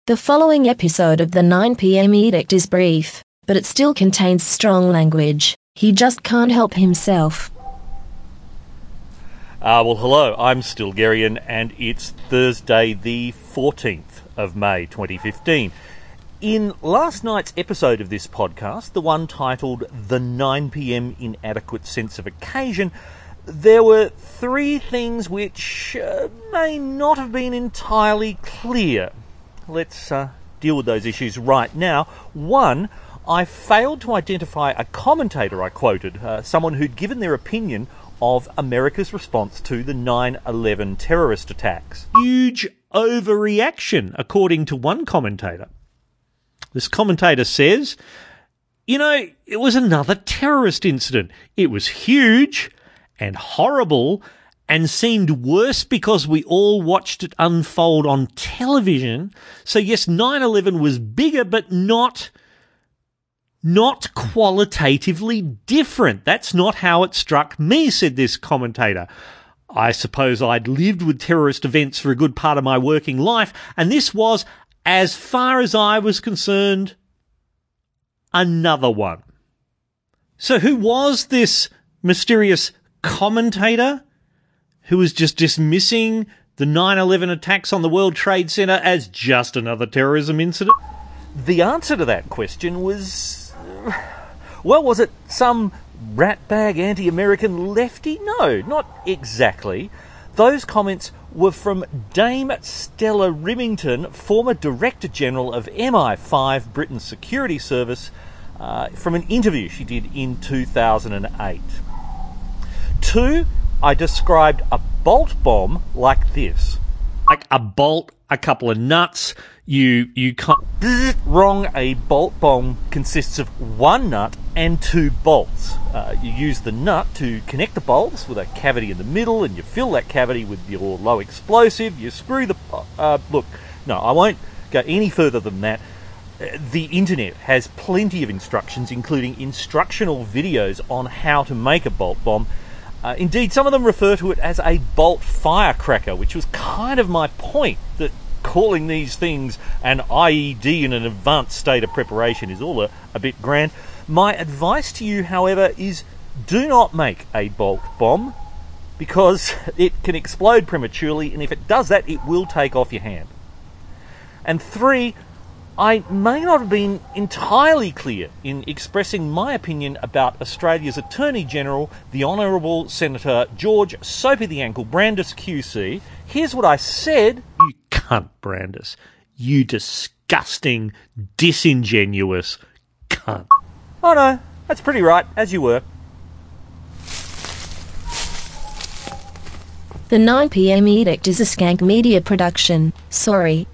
The following episode of the 9pm edict is brief, but it still contains strong language. He just can't help himself. Well, hello, I'm Stilgarian, and it's Thursday the 14th of May 2015. In last night's episode of this podcast, the one titled The 9pm Inadequate Sense of Occasion, there were three things which may not have been entirely clear. Let's deal with those issues right now. One, I failed to identify a commentator I quoted, someone who'd given their opinion of America's response to the 9/11 terrorist attacks. Huge overreaction, according to one commentator. This commentator says, it was another terrorist incident. It was huge and horrible and seemed worse because we all watched it unfold on television. So yes, 9/11 was bigger, but not qualitatively different. That's not how it struck me, said this commentator. I suppose I'd lived with terrorist events for a good part of my working life, and this was, as far as I was concerned, another one. So who was this mysterious commentator who was just dismissing the 9/11 attacks on the World Trade Center as just another terrorism incident? The answer to that question was, was it some ratbag anti-American lefty? No, not exactly. Those comments were from Dame Stella Rimington, former Director General of MI5, Britain's security service, from an interview she did in 2008. Two, I described a bolt bomb like this. Like a bolt, a couple of nuts, you can't... Wrong, a bolt bomb consists of one nut and two bolts. You use the nut to connect the bolts with a cavity in the middle, and you fill that cavity with your low explosive, you screw the... look, no, I won't go any further than that. The internet has plenty of instructions, including instructional videos on how to make a bolt bomb. Indeed, some of them refer to it as a bolt firecracker, which was kind of my point, that calling these things an IED in an advanced state of preparation is all a bit grand. My advice to you, however, is do not make a bolt bomb, because it can explode prematurely, and if it does that, it will take off your hand. And three, I may not have been entirely clear in expressing my opinion about Australia's Attorney-General, the Honourable Senator George Soapy the Ankle Brandis QC. Here's what I said. You cunt, Brandis. You disgusting, disingenuous cunt. Oh no, that's pretty right, as you were. The 9pm edict is a Skank Media production. Sorry.